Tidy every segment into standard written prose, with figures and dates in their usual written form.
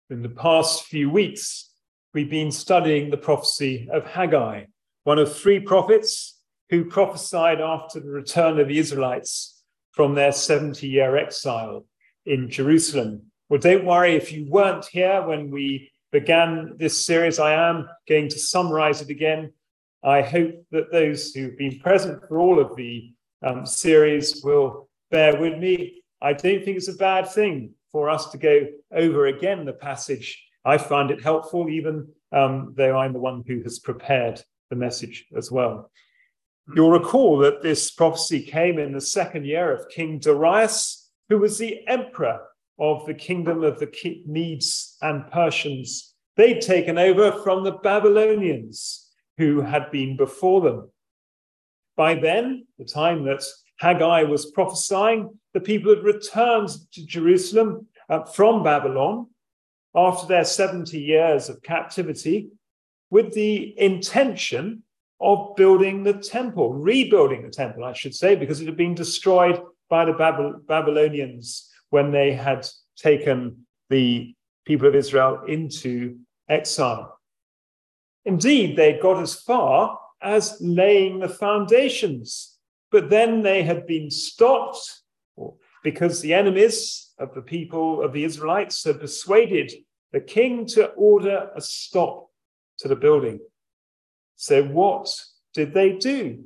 In the past few weeks, we've been studying the prophecy of Haggai, one of three prophets who prophesied after the return of the Israelites from their 70-year exile in Jerusalem. Well, don't worry if you weren't here when we began this series. I am going to summarize it again. I hope that those who've been present for all of the series will bear with me. I don't think it's a bad thing for us to go over again the passage. I find it helpful, even though I'm the one who has prepared the message as well. You'll recall that this prophecy came in the second year of King Darius, who was the emperor of the kingdom of the Medes and Persians. They'd taken over from the Babylonians who had been before them. By then, the time that Haggai was prophesying, the people had returned to Jerusalem from Babylon after their 70 years of captivity with the intention of building the temple, rebuilding the temple, I should say, because it had been destroyed by the Babylonians when they had taken the people of Israel into exile. Indeed, they got as far as laying the foundations, but then they had been stopped because the enemies of the people of the Israelites had persuaded the king to order a stop to the building. So what did they do?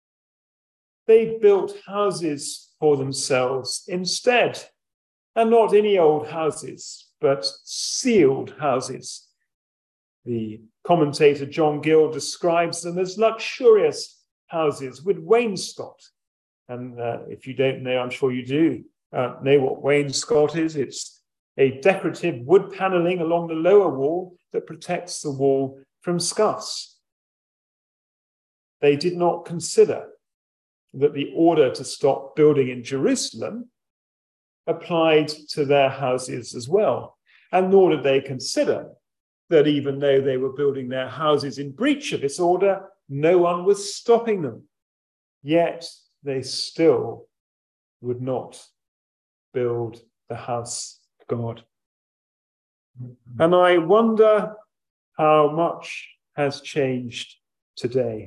They built houses for themselves instead, and not any old houses, but sealed houses. The commentator John Gill describes them as luxurious houses with wainscot. And if you don't know, I'm sure you do know what wainscot is. It's a decorative wood paneling along the lower wall that protects the wall from scuffs. They did not consider that the order to stop building in Jerusalem applied to their houses as well. And nor did they consider that even though they were building their houses in breach of this order, no one was stopping them. Yet they still would not build the house of God. And I wonder how much has changed today.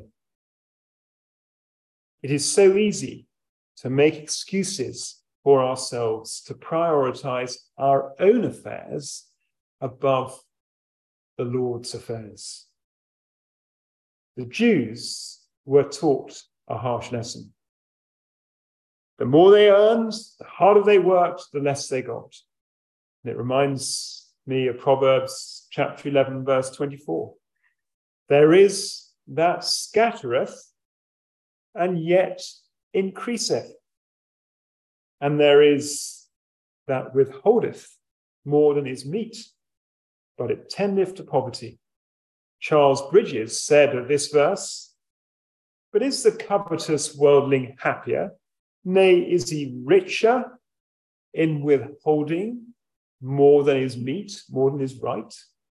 It is so easy to make excuses for ourselves, to prioritize our own affairs above the Lord's affairs. The Jews were taught a harsh lesson. The more they earned, the harder they worked, the less they got. And it reminds me of Proverbs chapter 11, verse 24. There is that scattereth and yet increaseth. And there is that withholdeth more than is meet, but it tendeth to poverty. Charles Bridges said of this verse, but is the covetous worldling happier? Nay, is he richer in withholding more than is meet, more than is right?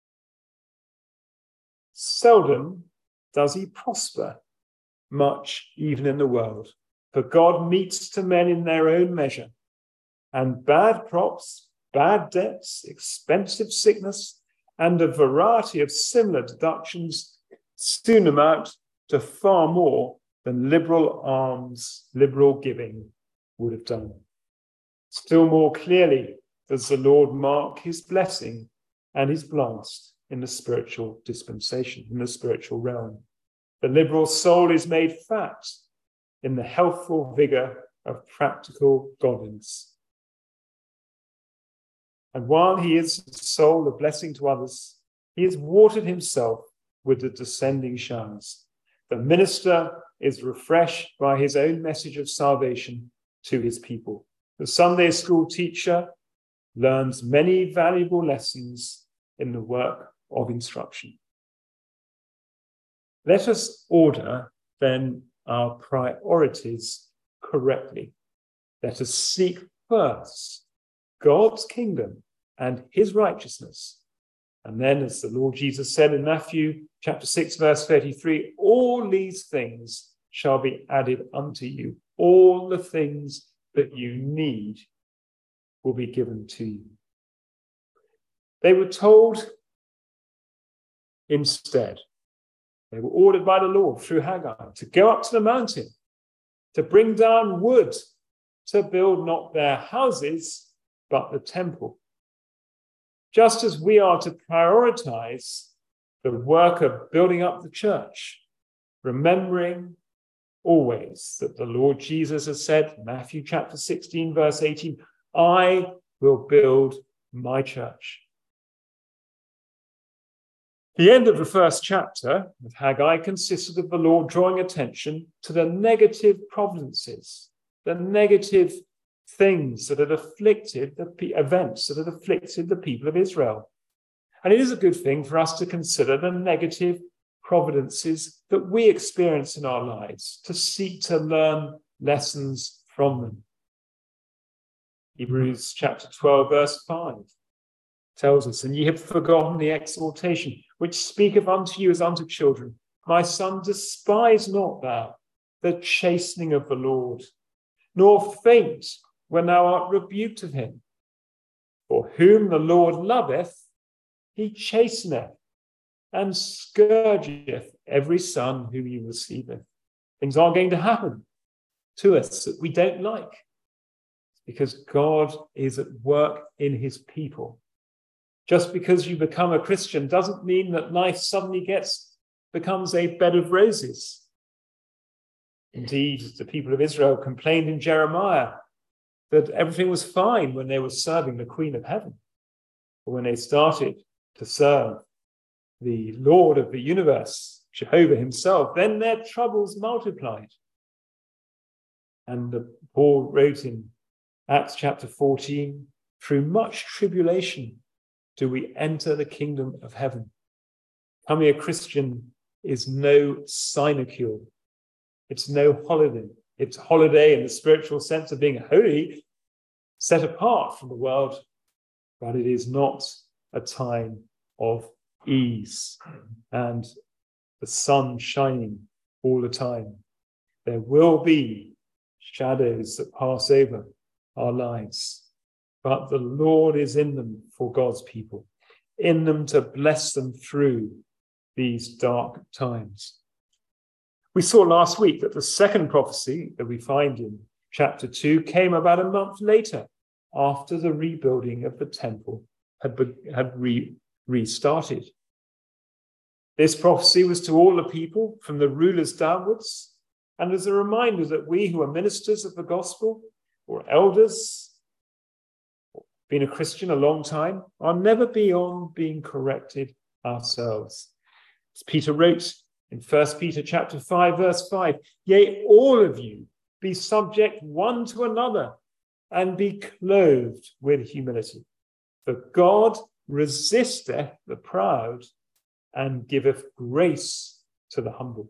Seldom does he prosper much, even in the world. For God meets to men in their own measure, and bad crops, bad debts, expensive sickness, and a variety of similar deductions soon amount to far more than liberal alms, liberal giving would have done. Still more clearly does the Lord mark his blessing and his blast in the spiritual dispensation, in the spiritual realm. The liberal soul is made fat in the healthful vigor of practical godliness. And while he is the soul of blessing to others, he has watered himself with the descending showers. The minister is refreshed by his own message of salvation to his people. The Sunday school teacher learns many valuable lessons in the work of instruction. Let us order, then, our priorities correctly. Let us seek first God's kingdom and his righteousness. And then, as the Lord Jesus said in Matthew chapter 6, verse 33, all these things shall be added unto you. All the things that you need will be given to you. They were told instead, they were ordered by the Lord through Haggai to go up to the mountain, to bring down wood, to build not their houses, but the temple. Just as we are to prioritize the work of building up the church, remembering always that the Lord Jesus has said, Matthew chapter 16, verse 18, I will build my church. The end of the first chapter of Haggai consisted of the Lord drawing attention to the negative providences, the negative things that had afflicted events that had afflicted the people of Israel. And it is a good thing for us to consider the negative providences that we experience in our lives, to seek to learn lessons from them. Hebrews chapter 12, verse 5 tells us, and ye have forgotten the exhortation which speaketh unto you as unto children. My son, despise not thou the chastening of the Lord, nor faint when thou art rebuked of him. For whom the Lord loveth, he chasteneth, and scourgeth every son whom he receiveth. Things are going to happen to us that we don't like, because God is at work in his people. Just because you become a Christian doesn't mean that life suddenly becomes a bed of roses. Indeed, the people of Israel complained in Jeremiah that everything was fine when they were serving the Queen of Heaven. But when they started to serve the Lord of the universe, Jehovah himself, then their troubles multiplied. And Paul wrote in Acts chapter 14, through much tribulation do we enter the kingdom of heaven. Becoming a Christian is no sinecure. It's no holiday. It's holiday in the spiritual sense of being holy, set apart from the world, but it is not a time of ease and the sun shining all the time. There will be shadows that pass over our lives, but the Lord is in them for God's people, in them to bless them through these dark times. We saw last week that the second prophecy that we find in chapter 2 came about a month later, after the rebuilding of the temple had restarted. This prophecy was to all the people, from the rulers downwards, and as a reminder that we who are ministers of the gospel, or elders, or been a Christian a long time, are never beyond being corrected ourselves. As Peter wrote in 1 Peter chapter 5, verse 5, yea, all of you be subject one to another, and be clothed with humility. For God resisteth the proud, and giveth grace to the humble.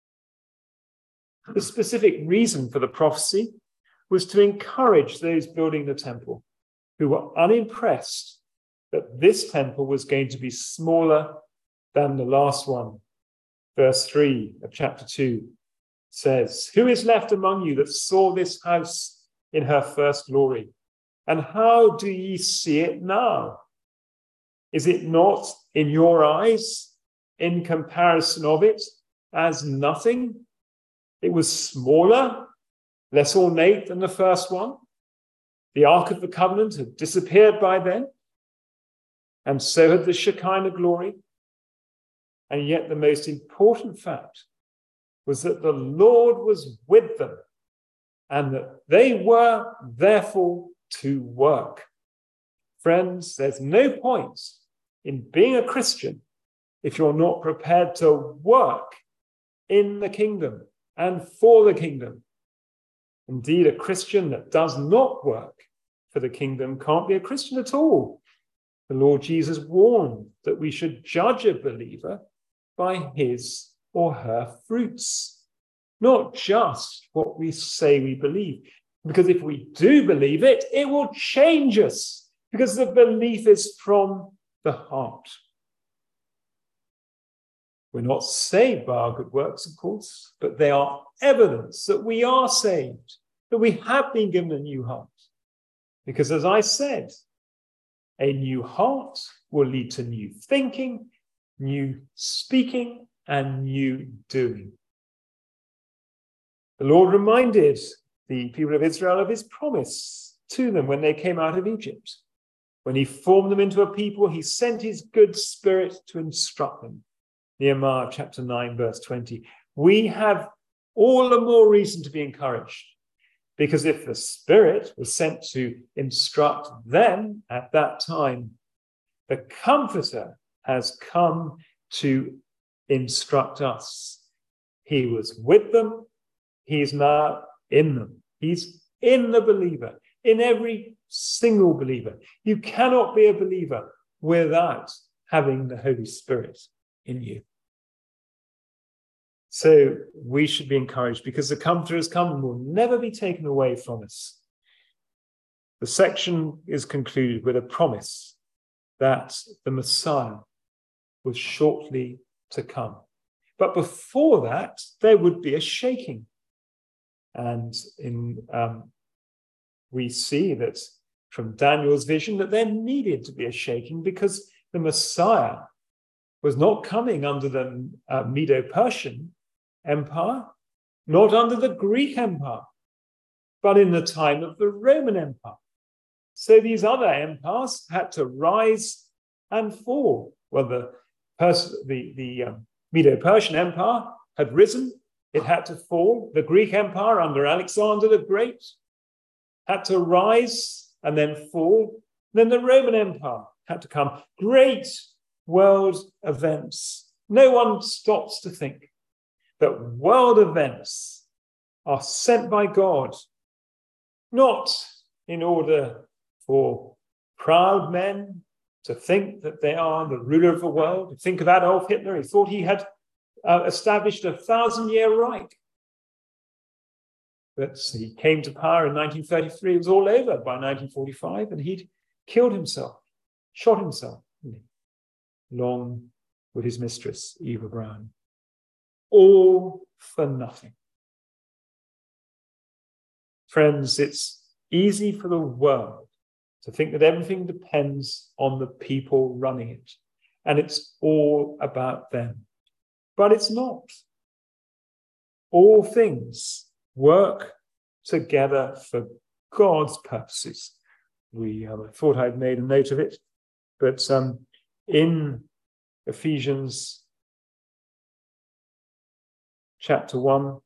The specific reason for the prophecy was to encourage those building the temple who were unimpressed that this temple was going to be smaller than the last one. Verse 3 of chapter 2 says, who is left among you that saw this house in her first glory? And how do ye see it now? Is it not in your eyes, in comparison of it, as nothing? It was smaller, less ornate than the first one. The Ark of the Covenant had disappeared by then, and so had the Shekinah glory. And yet the most important fact was that the Lord was with them, and that they were therefore to work. Friends, there's no point in being a Christian if you're not prepared to work in the kingdom and for the kingdom. Indeed, a Christian that does not work for the kingdom can't be a Christian at all. The Lord Jesus warned that we should judge a believer by his or her fruits, not just what we say we believe. Because if we do believe it, it will change us, because the belief is from the heart. We're not saved by our good works, of course, but they are evidence that we are saved, that we have been given a new heart. Because as I said, A new heart will lead to new thinking, new speaking, and new doing. The Lord reminded the people of Israel of his promise to them when they came out of Egypt. When he formed them into a people, he sent his good spirit to instruct them. Nehemiah chapter 9, verse 20. We have all the more reason to be encouraged, because if the Spirit was sent to instruct them at that time, the Comforter has come to instruct us. He was with them. He's now in them. He's in the believer, in every single believer. You cannot be a believer without having the Holy Spirit in you. So we should be encouraged, because the Comforter has come and will never be taken away from us. The section is concluded with a promise that the Messiah was shortly to come. But before that, there would be a shaking. And we see that from Daniel's vision that there needed to be a shaking, because the Messiah was not coming under the Medo-Persian Empire, not under the Greek Empire, but in the time of the Roman Empire. So these other empires had to rise and fall. Well, the Medo-Persian Empire had risen, it had to fall. The Greek Empire under Alexander the Great had to rise and then fall. Then the Roman Empire had to come. Great world events. No one stops to think that world events are sent by God, not in order for proud men to think that they are the ruler of the world. Think of Adolf Hitler. He thought he had established a 1,000-year Reich. But he came to power in 1933. It was all over by 1945, and he'd killed himself, shot himself, along with his mistress, Eva Braun. All for nothing. Friends, it's easy for the world to think that everything depends on the people running it, and it's all about them. But it's not. All things work together for God's purposes. I thought I'd made a note of it, but in Ephesians chapter 1,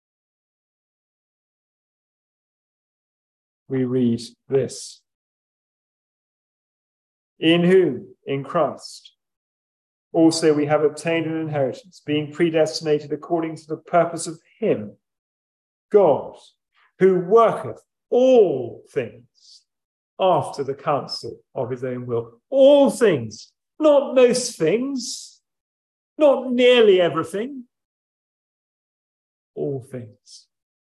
we read this. In whom, in Christ, also we have obtained an inheritance, being predestinated according to the purpose of him, God, who worketh all things after the counsel of his own will. All things, not most things, not nearly everything, all things.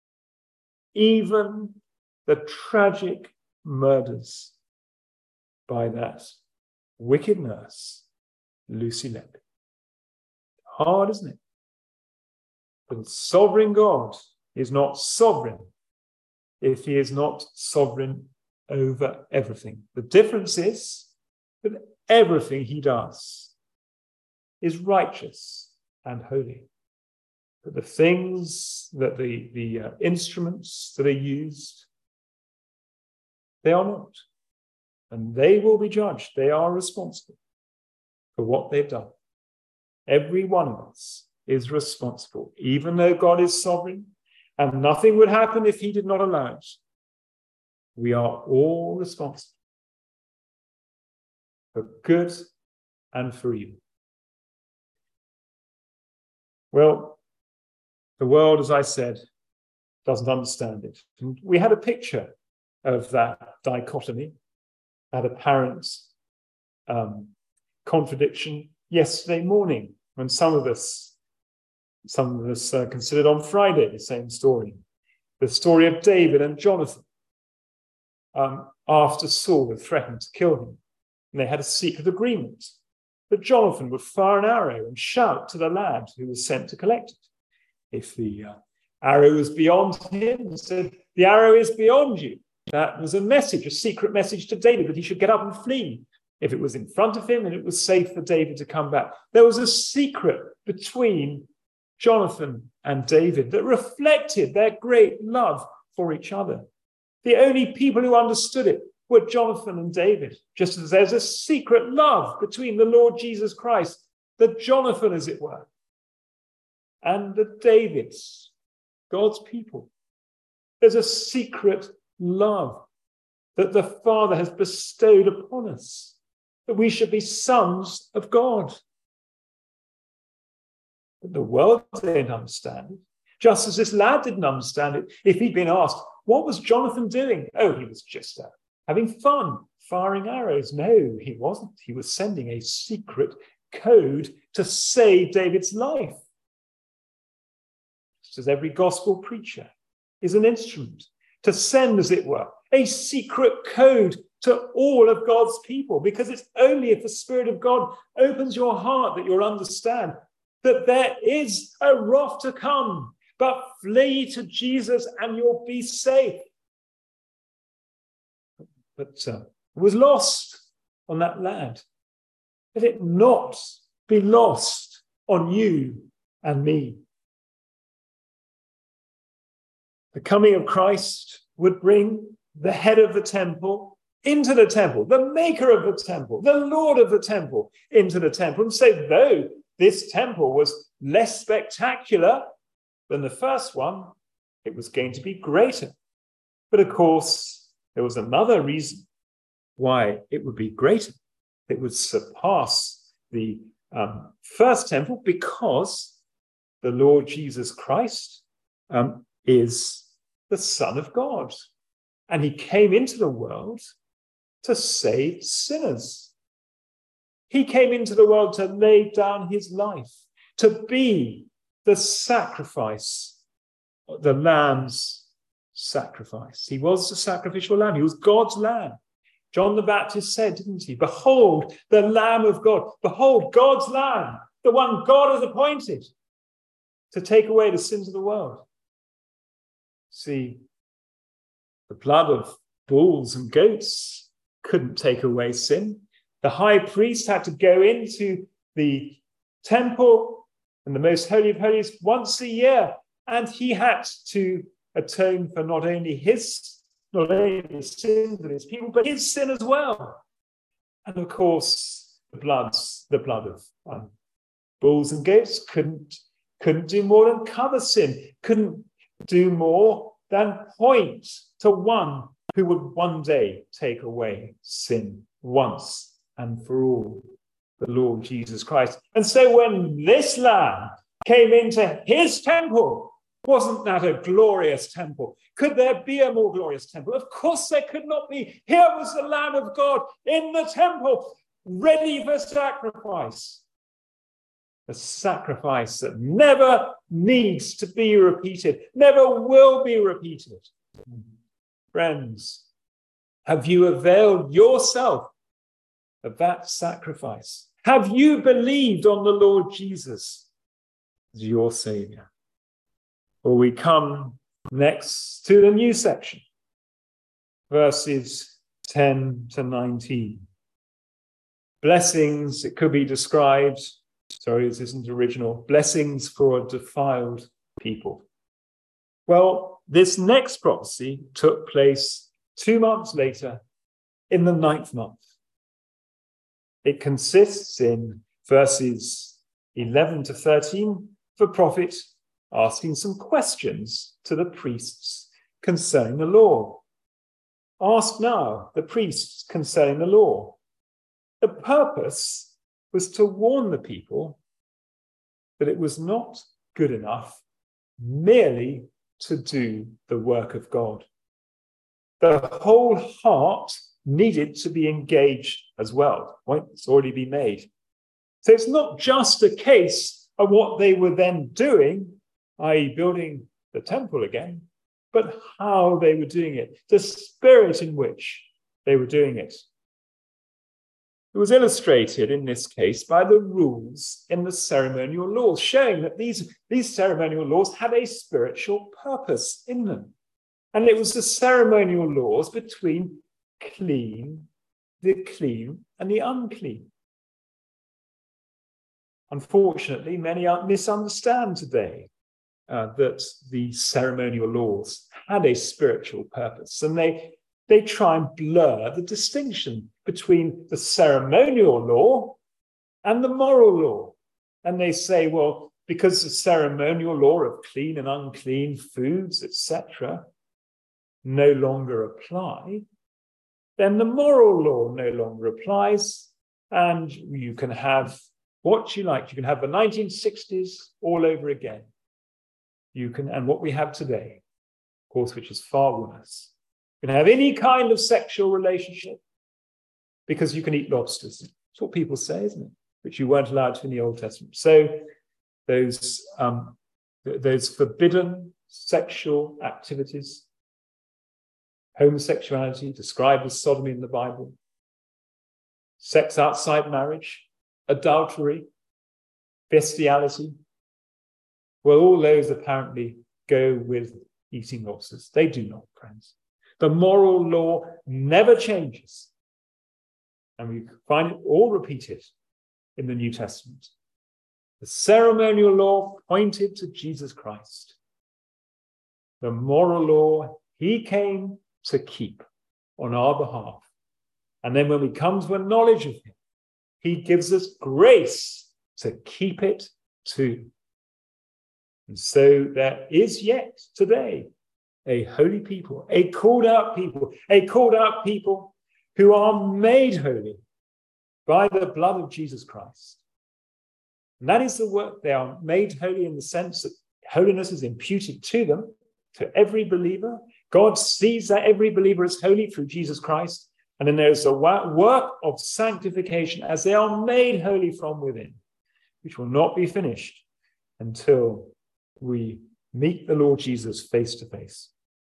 Even the tragic murders by that wicked nurse, Lucy Letby. Hard, isn't it? But the sovereign God is not sovereign if he is not sovereign over everything. The difference is that everything he does is righteous and holy. But the things that the instruments that are used, they are not. And they will be judged. They are responsible for what they've done. Every one of us is responsible, even though God is sovereign, and nothing would happen if he did not allow it. We are all responsible for good and for evil. Well, the world, as I said, doesn't understand it. And we had a picture of that dichotomy, that apparent contradiction yesterday morning, when some of us considered on Friday the same story, the story of David and Jonathan, after Saul had threatened to kill him. And they had a secret agreement that Jonathan would fire an arrow and shout to the lad who was sent to collect it. If the arrow was beyond him, he said, "The arrow is beyond you. That was a message, a secret message to David, that he should get up and flee. If it was in front of him, and it was safe for David to come back. There was a secret between Jonathan and David that reflected their great love for each other. The only people who understood it were Jonathan and David, just as there's a secret love between the Lord Jesus Christ, the Jonathan, as it were, and the Davids, God's people. There's a secret love that the Father has bestowed upon us, that we should be sons of God. But the world didn't understand it, just as this lad didn't understand it. If he'd been asked, what was Jonathan doing? Oh, he was just having fun, firing arrows. No, he wasn't. He was sending a secret code to save David's life. Just as every gospel preacher is an instrument to send, as it were, a secret code to all of God's people, because it's only if the Spirit of God opens your heart that you'll understand that there is a wrath to come, but flee to Jesus and you'll be safe. But it was lost on that lad. Let it not be lost on you and me. The coming of Christ would bring the head of the temple into the temple, the maker of the temple, the Lord of the temple into the temple, and say, though this temple was less spectacular than the first one, it was going to be greater. But of course, there was another reason why it would be greater. It would surpass the first temple, because the Lord Jesus Christ is the Son of God. And he came into the world to save sinners. He came into the world to lay down his life, to be the sacrifice, the lamb's sacrifice. He was the sacrificial lamb. He was God's lamb. John the Baptist said, didn't he? Behold, the Lamb of God. Behold, God's lamb, the one God has appointed to take away the sins of the world. See, the blood of bulls and goats couldn't take away sin. The high priest had to go into the temple and the most holy of holies once a year, and he had to atone for not only the sins of his people, but his sin as well. And of course, the blood of bulls and goats couldn't do more than cover sin, couldn't do more than point to one who would one day take away sin once and for all, the Lord Jesus Christ. And so when this lamb came into his temple, wasn't that a glorious temple? Could there be a more glorious temple? Of course there could not be. Here was the Lamb of God in the temple, ready for sacrifice. A sacrifice that never needs to be repeated, never will be repeated. Friends, have you availed yourself of that sacrifice? Have you believed on the Lord Jesus as your Saviour? Well, we come next to the new section, verses 10 to 19. Blessings, it could be described, this isn't original, blessings for a defiled people. Well, this next prophecy took place 2 months later in the 9th month. It consists in verses 11 to 13, the prophet asking some questions to the priests concerning the law. Ask now the priests concerning the law. The purpose was to warn the people that it was not good enough merely to do the work of God. The whole heart needed to be engaged as well. Point's already been made. So it's not just a case of what they were then doing, i.e. building the temple again, but how they were doing it, the spirit in which they were doing it. It was illustrated in this case by the rules in the ceremonial laws, showing that these ceremonial laws had a spiritual purpose in them. And it was the ceremonial laws between the clean and the unclean. Unfortunately, many misunderstand today that the ceremonial laws had a spiritual purpose, and they try and blur the distinction between the ceremonial law and the moral law. And they say, well, because the ceremonial law of clean and unclean foods, etc., no longer apply, then the moral law no longer applies, and you can have what you like. You can have the 1960s all over again. You can, and what we have today, of course, which is far worse. You can have any kind of sexual relationship because you can eat lobsters. That's what people say, isn't it? Which you weren't allowed to in the Old Testament. So those forbidden sexual activities, homosexuality, described as sodomy in the Bible, sex outside marriage, adultery, bestiality, well, all those apparently go with eating lobsters. They do not, friends. The moral law never changes. And we find it all repeated in the New Testament. The ceremonial law pointed to Jesus Christ. The moral law, he came to keep on our behalf. And then when we come to a knowledge of him, he gives us grace to keep it too. And so there is yet today a holy people, a called out people who are made holy by the blood of Jesus Christ. And that is the work. They are made holy in the sense that holiness is imputed to them, to every believer. God sees that every believer is holy through Jesus Christ. And then there's a work of sanctification as they are made holy from within, which will not be finished until we meet the Lord Jesus face to face.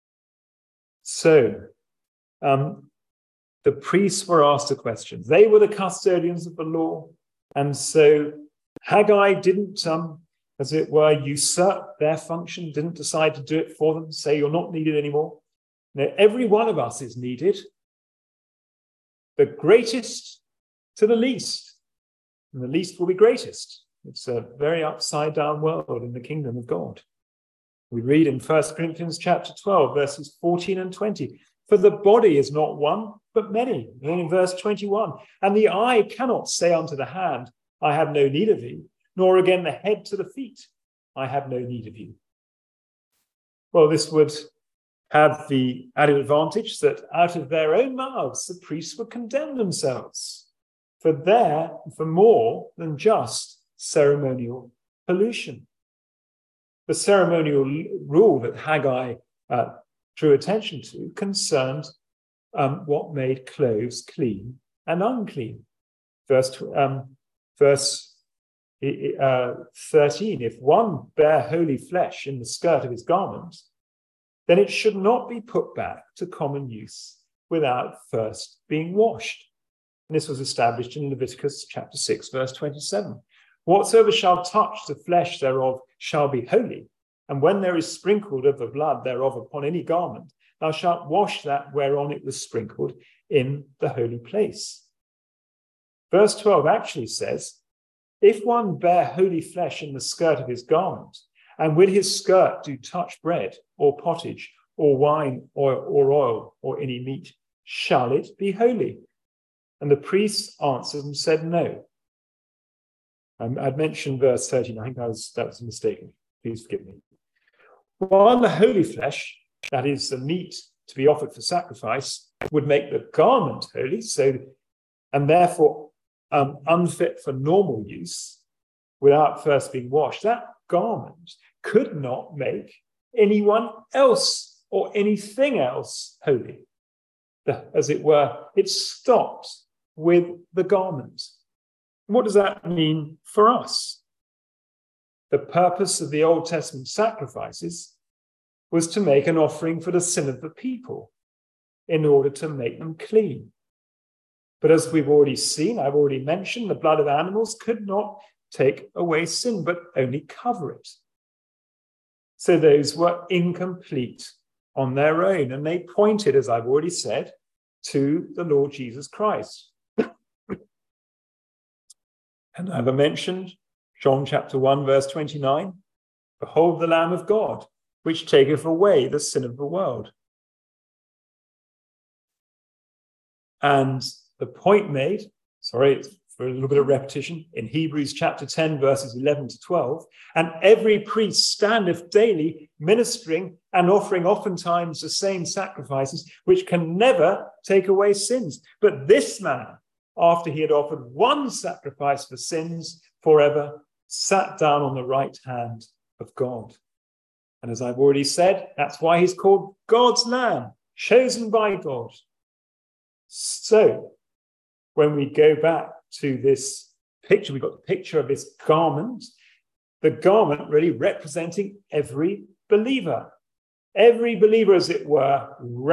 So, the priests were asked a question. They were the custodians of the law. And so Haggai didn't, as it were, usurp their function, didn't decide to do it for them, say you're not needed anymore. Now, every one of us is needed. The greatest to the least, and the least will be greatest. It's a very upside down world in the kingdom of God. We read in 1 Corinthians chapter 12, verses 14 and 20, for the body is not one, but many. And then in verse 21, and the eye cannot say unto the hand, I have no need of thee, nor again the head to the feet, I have no need of you. Well, this would have the added advantage that out of their own mouths, the priests would condemn themselves for more than just ceremonial pollution. The ceremonial rule that Haggai drew attention to concerned what made clothes clean and unclean. Verse 13, if one bear holy flesh in the skirt of his garment, then it should not be put back to common use without first being washed. And this was established in Leviticus chapter 6, verse 27. Whatsoever shall touch the flesh thereof shall be holy, and when there is sprinkled of the blood thereof upon any garment, thou shalt wash that whereon it was sprinkled in the holy place. Verse 12 actually says, if one bear holy flesh in the skirt of his garment, and with his skirt do touch bread, or pottage, or wine, or oil, or any meat, shall it be holy? And the priests answered and said, no. I'd mentioned verse 13. I think that was a mistake. Please forgive me. While the holy flesh, that is the meat to be offered for sacrifice, would make the garment holy, and therefore unfit for normal use without first being washed, that garment could not make anyone else or anything else holy. As it were, it stopped with the garment. What does that mean for us? The purpose of the Old Testament sacrifices was to make an offering for the sin of the people in order to make them clean. But as we've already seen, I've already mentioned, the blood of animals could not take away sin, but only cover it. So those were incomplete on their own. And they pointed, as I've already said, to the Lord Jesus Christ. And I've mentioned John chapter 1, verse 29. Behold the Lamb of God, which taketh away the sin of the world. And the point made, sorry, for a little bit of repetition, in Hebrews chapter 10, verses 11 to 12, and every priest standeth daily ministering and offering oftentimes the same sacrifices, which can never take away sins. But this man, after he had offered one sacrifice for sins forever, sat down on the right hand of God. And as I've already said, that's why he's called God's Lamb, chosen by God. So, when we go back to this picture, we've got the picture of this garment, the garment really representing every believer. Every believer, as it were,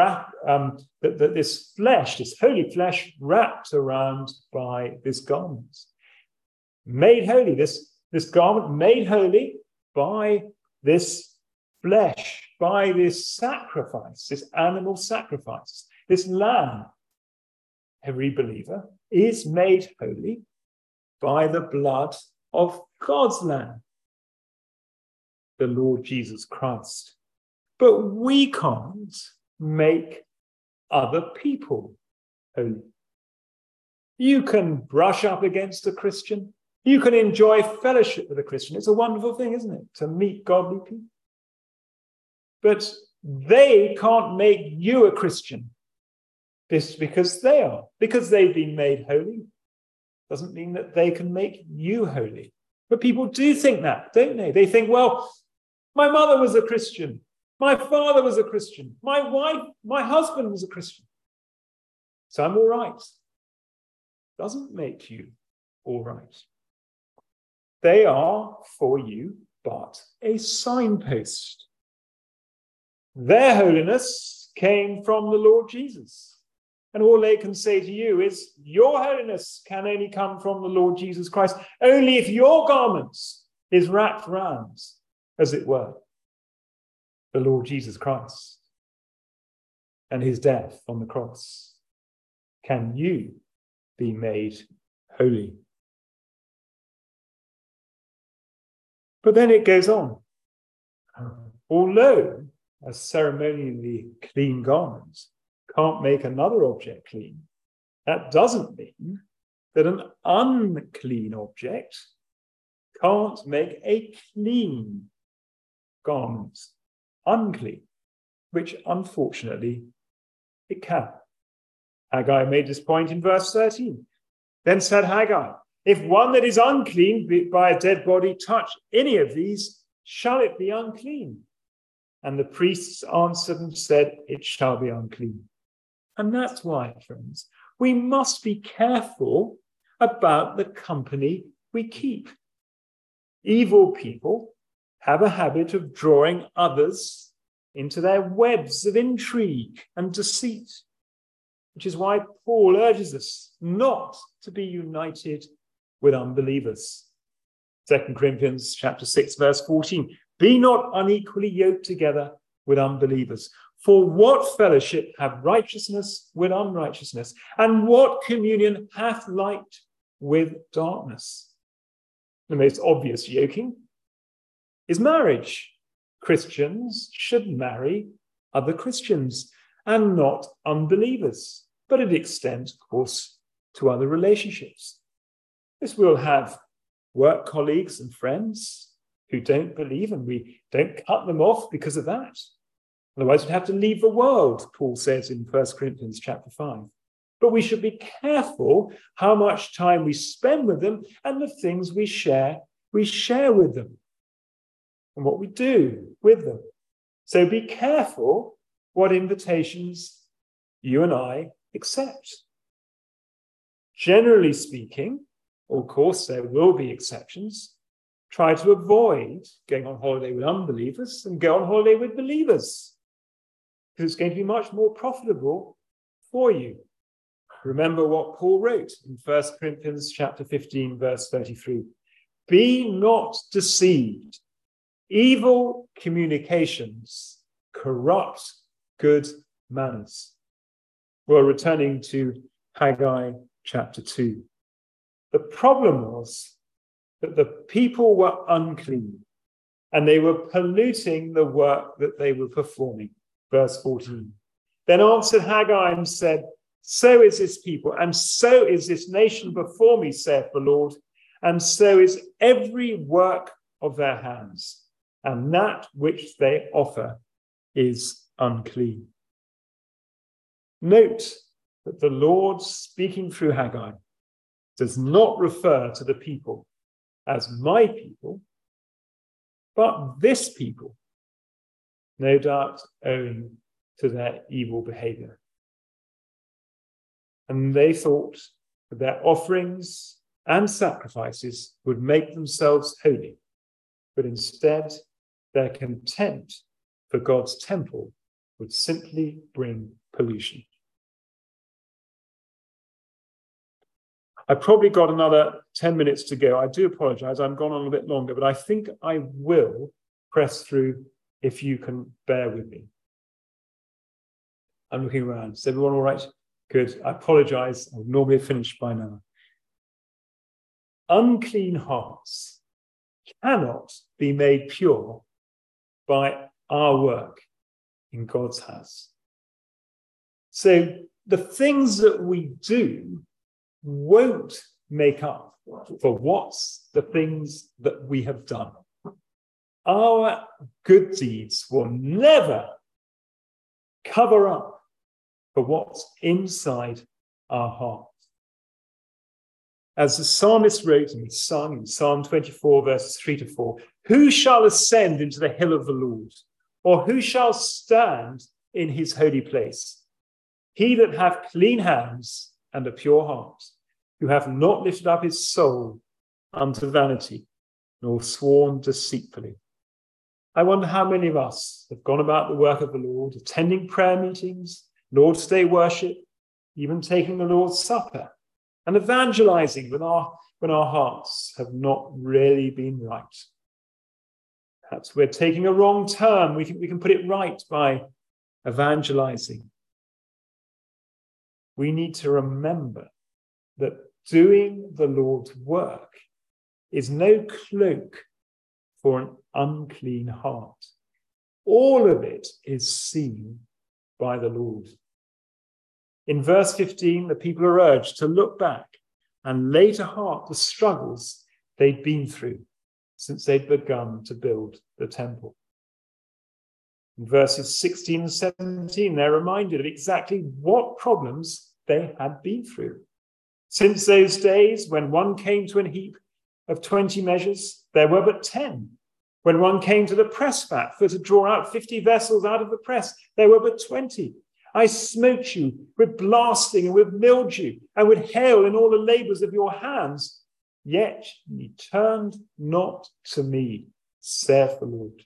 this flesh, this holy flesh, wrapped around by this garment. Made holy, this garment made holy by this flesh, by this sacrifice, this animal sacrifice, this lamb. Every believer is made holy by the blood of God's Lamb, the Lord Jesus Christ. But we can't make other people holy. You can brush up against a Christian. You can enjoy fellowship with a Christian. It's a wonderful thing, isn't it, to meet godly people? But they can't make you a Christian. This because they are, because they've been made holy, doesn't mean that they can make you holy. But people do think that, don't they? They think, well, my mother was a Christian, my father was a Christian, my wife, my husband was a Christian, so I'm all right. Doesn't make you all right. They are for you but a signpost. Their holiness came from the Lord Jesus. And all they can say to you is, your holiness can only come from the Lord Jesus Christ, only if your garments is wrapped round, as it were, the Lord Jesus Christ and his death on the cross. Can you be made holy? But then it goes on. Although a ceremonially clean garment can't make another object clean, that doesn't mean that an unclean object can't make a clean garment unclean, which unfortunately it can. Haggai made this point in verse 13. Then said Haggai, if one that is unclean by a dead body touch any of these, shall it be unclean? And the priests answered and said, it shall be unclean. And that's why, friends, we must be careful about the company we keep. Evil people have a habit of drawing others into their webs of intrigue and deceit, which is why Paul urges us not to be united with unbelievers. 2 Corinthians chapter 6, verse 14, be not unequally yoked together with unbelievers. For what fellowship have righteousness with unrighteousness? And what communion hath light with darkness? The most obvious yoking is marriage. Christians should marry other Christians and not unbelievers. But it extends, of course, to other relationships. This will have work colleagues and friends who don't believe, and we don't cut them off because of that. Otherwise, we'd have to leave the world, Paul says in 1 Corinthians chapter 5. But we should be careful how much time we spend with them and the things we share with them and what we do with them. So be careful what invitations you and I accept. Generally speaking, of course, there will be exceptions. Try to avoid going on holiday with unbelievers and go on holiday with believers, because it's going to be much more profitable for you. Remember what Paul wrote in 1 Corinthians chapter 15, verse 33. Be not deceived. Evil communications corrupt good manners. Well, returning to Haggai chapter 2. The problem was that the people were unclean and they were polluting the work that they were performing. Verse 14. Then answered Haggai and said, so is this people, and so is this nation before me, saith the Lord, and so is every work of their hands, and that which they offer is unclean. Note that the Lord, speaking through Haggai, does not refer to the people as my people, but this people, no doubt owing to their evil behavior. And they thought that their offerings and sacrifices would make themselves holy, but instead their contempt for God's temple would simply bring pollution. I probably got another 10 minutes to go. I do apologize. I've gone on a bit longer, but I think I will press through if you can bear with me. I'm looking around. Is everyone all right? Good. I apologize. I would normally have finished by now. Unclean hearts cannot be made pure by our work in God's house. So the things that we do won't make up for what's the things that we have done. Our good deeds will never cover up for what's inside our heart. As the psalmist wrote and sung in Psalm 24, verses 3-4, who shall ascend into the hill of the Lord? Or who shall stand in his holy place? He that hath clean hands and a pure heart, who hath not lifted up his soul unto vanity, nor sworn deceitfully. I wonder how many of us have gone about the work of the Lord, attending prayer meetings, Lord's Day worship, even taking the Lord's Supper, and evangelizing when our hearts have not really been right. Perhaps we're taking a wrong turn. We think we can put it right by evangelizing. We need to remember that doing the Lord's work is no cloak for an unclean heart. All of it is seen by the Lord. In verse 15, the people are urged to look back and lay to heart the struggles they'd been through since they'd begun to build the temple. In verses 16 and 17, they're reminded of exactly what problems they had been through. Since those days when one came to an heap of 20 measures, there were but 10. When one came to the press vat for to draw out 50 vessels out of the press, there were but 20. I smote you with blasting and with mildew and with hail in all the labors of your hands. Yet ye turned not to me, saith the Lord.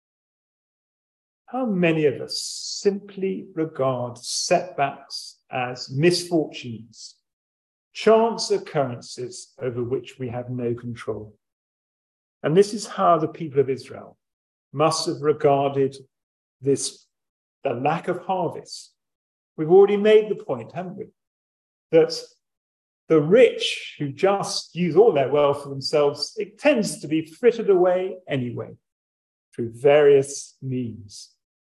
How many of us simply regard setbacks as misfortunes, chance occurrences over which we have no control? And this is how the people of Israel must have regarded the lack of harvest. We've already made the point, haven't we? That the rich who just use all their wealth for themselves, it tends to be frittered away anyway through various means.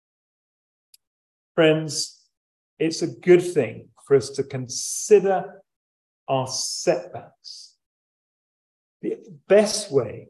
Friends, it's a good thing for us to consider our setbacks. The best way,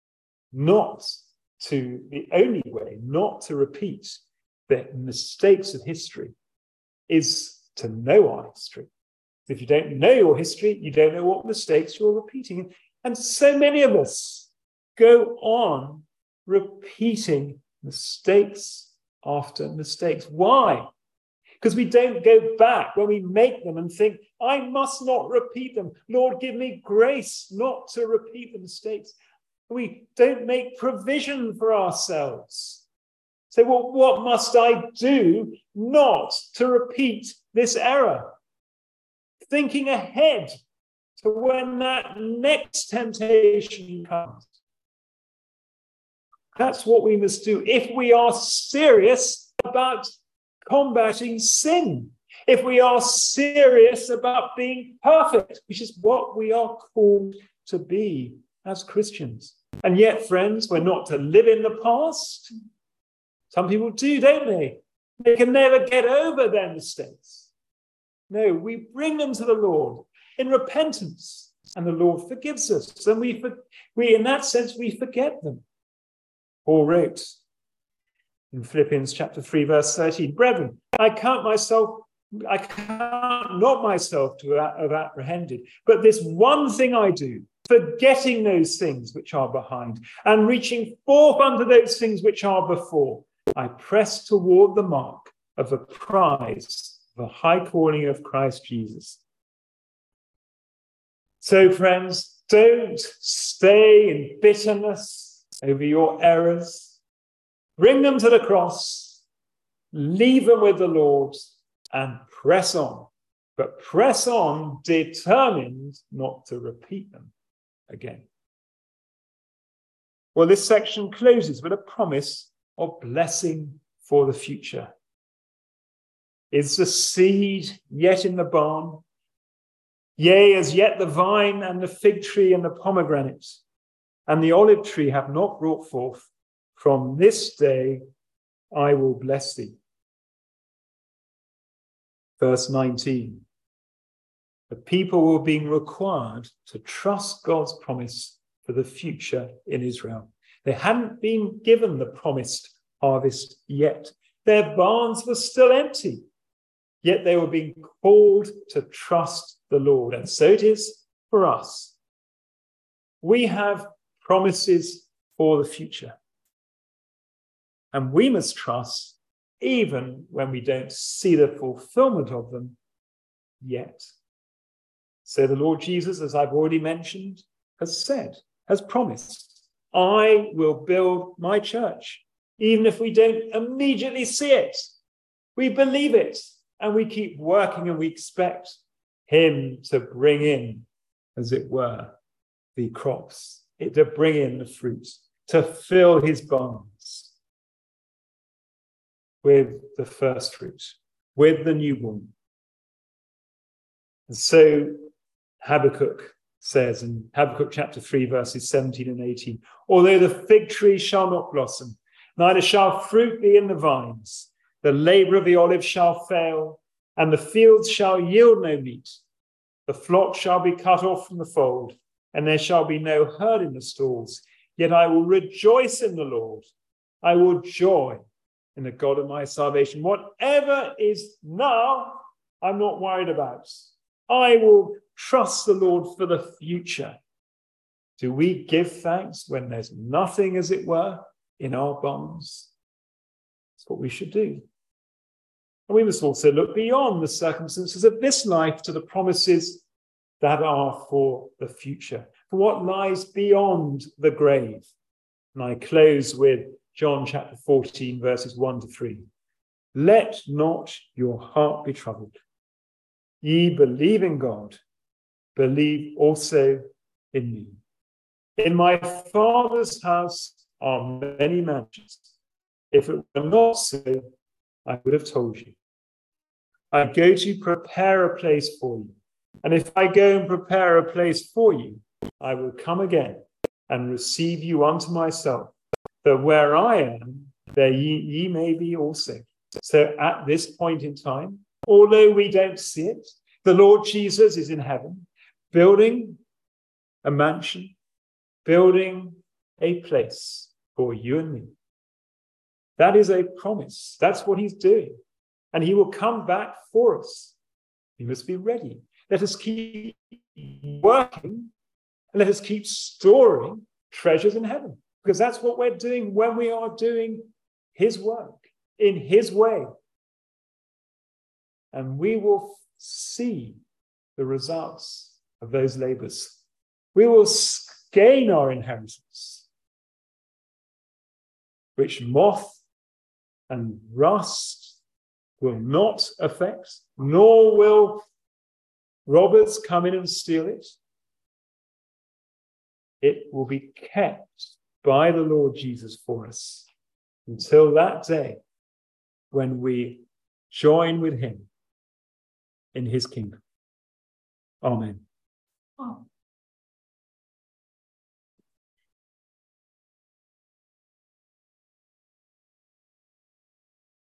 the only way not to repeat the mistakes of history is to know our history. If you don't know your history, you don't know what mistakes you're repeating. And so many of us go on repeating mistakes after mistakes. Why? Because we don't go back when we make them and think, I must not repeat them. Lord, give me grace not to repeat the mistakes. We don't make provision for ourselves. So, well, what must I do not to repeat this error? Thinking ahead to when that next temptation comes. That's what we must do if we are serious about combating sin, if we are serious about being perfect, which is what we are called to be as Christians. And yet, friends, we're not to live in the past. Some people do, don't they? They can never get over their mistakes. No, we bring them to the Lord in repentance, and the Lord forgives us. And we in that sense, we forget them. Paul wrote in Philippians chapter 3, verse 13, "Brethren, I count not myself to have apprehended, but this one thing I do, forgetting those things which are behind, and reaching forth unto those things which are before, I press toward the mark of the prize of the high calling of Christ Jesus." So, friends, don't stay in bitterness over your errors. Bring them to the cross, leave them with the Lord, and press on. But press on determined not to repeat them again. Well, this section closes with a promise of blessing for the future. Is the seed yet in the barn? Yea, as yet the vine and the fig tree and the pomegranate and the olive tree have not brought forth. From this day I will bless thee. Verse 19. The people were being required to trust God's promise for the future in Israel. They hadn't been given the promised harvest yet. Their barns were still empty, yet they were being called to trust the Lord. And so it is for us. We have promises for the future. And we must trust even when we don't see the fulfillment of them yet. So the Lord Jesus, as I've already mentioned, has promised, I will build my church, even if we don't immediately see it. We believe it, and we keep working, and we expect him to bring in, as it were, the crops, to bring in the fruit, to fill his barns with the first fruit, with the newborn. And so Habakkuk says in Habakkuk chapter 3, verses 17 and 18, although the fig tree shall not blossom, neither shall fruit be in the vines, the labor of the olive shall fail, and the fields shall yield no meat. The flock shall be cut off from the fold, and there shall be no herd in the stalls. Yet I will rejoice in the Lord. I will joy in the God of my salvation. Whatever is now, I'm not worried about. I will trust the Lord for the future. Do we give thanks when there's nothing, as it were, in our barns? That's what we should do. And we must also look beyond the circumstances of this life to the promises that are for the future, for what lies beyond the grave. And I close with John chapter 14, verses 1 to 3. Let not your heart be troubled. Ye believe in God, believe also in me. In my Father's house are many mansions. If it were not so, I would have told you. I go to prepare a place for you. And if I go and prepare a place for you, I will come again and receive you unto myself, that where I am, there ye may be also. So at this point in time, although we don't see it, the Lord Jesus is in heaven, building a mansion, building a place for you and me. That is a promise. That's what he's doing. And he will come back for us. We must be ready. Let us keep working, and let us keep storing treasures in heaven, because that's what we're doing when we are doing his work in his way. And we will see the results of those labors. We will gain our inheritance, which moth and rust will not affect, nor will robbers come in and steal it. It will be kept by the Lord Jesus for us until that day when we join with him in his kingdom. Amen. Oh.